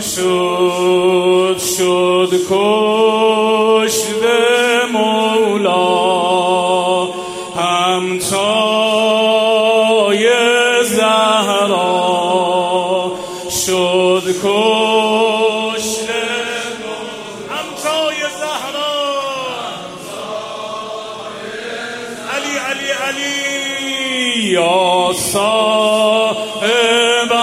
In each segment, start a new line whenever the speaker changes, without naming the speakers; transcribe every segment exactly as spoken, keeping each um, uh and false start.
شد شد کشته مولا همتای زهرا شد کشته همتای زهرا علی علی علی یا صاحب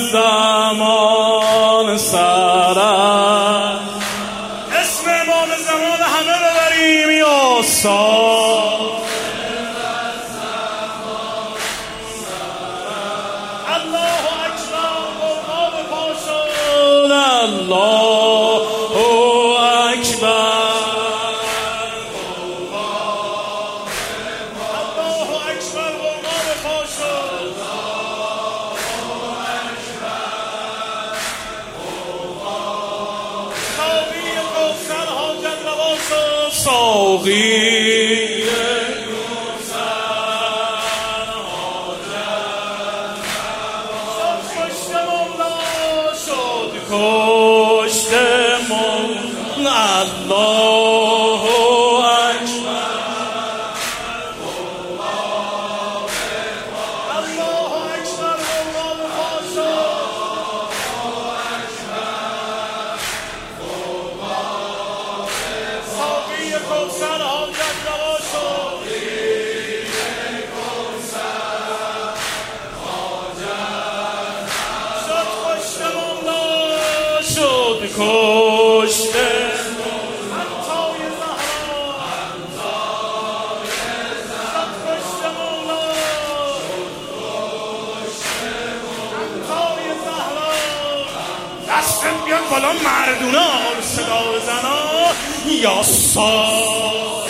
الزمان سرت اسم امام زمان همه ببریم یا صاحب الزمان الله اکبر قرآن پاشد الله اکبر ساقی کوثر حاجت شد کشته مولا شد کشته مولا الله کوثر حاجت روا شد کوثر حاجت شد کشته مولا شد کشته همتای زهرا همتای زهرا شد کشته مولا شد کشته همتای زهرا دستم بیان بالا مردونه آقا صدا بزنا یا صاحب